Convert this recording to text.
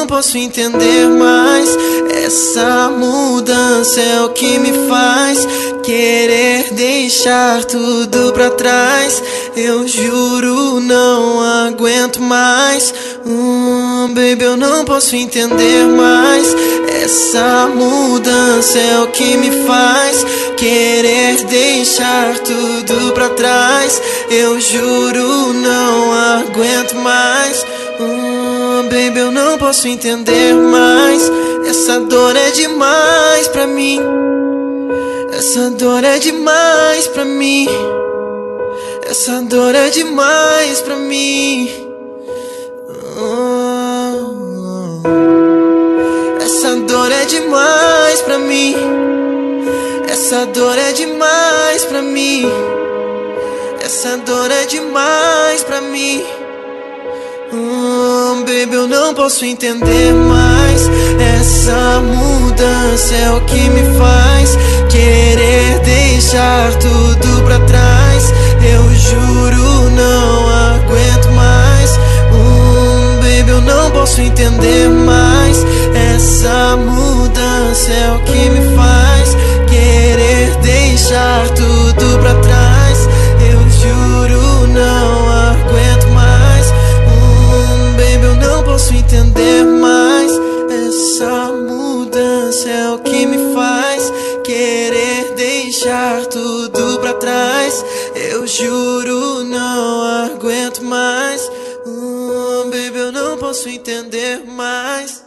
não posso entender mais. Essa mudança é o que me faz querer deixar tudo pra trás. Eu juro, não aguento mais. Baby, eu não posso entender mais. Essa mudança é o que me faz querer deixar tudo pra trás. Eu juro, não aguento mais. Baby, eu não posso entender mais. Essa dor é demais pra mim. Essa dor é demais pra mim. Essa dor é demais pra mim. Essa dor é demais pra mim. Essa dor é demais pra mim. Essa dor é demais pra mim. Baby, eu não posso entender mais. Essa mudança é o que me faz querer deixar tudo pra trás. Eu juro, não aguento mais. Baby, eu não posso entender mais. Essa mudança é o que me faz querer deixar tudo pra trás. Eu juro, não aguento mais. Baby, eu não posso entender mais. Essa mudança é o que me faz querer deixar tudo pra trás. Eu juro, não aguento mais. Baby, eu não posso entender mais.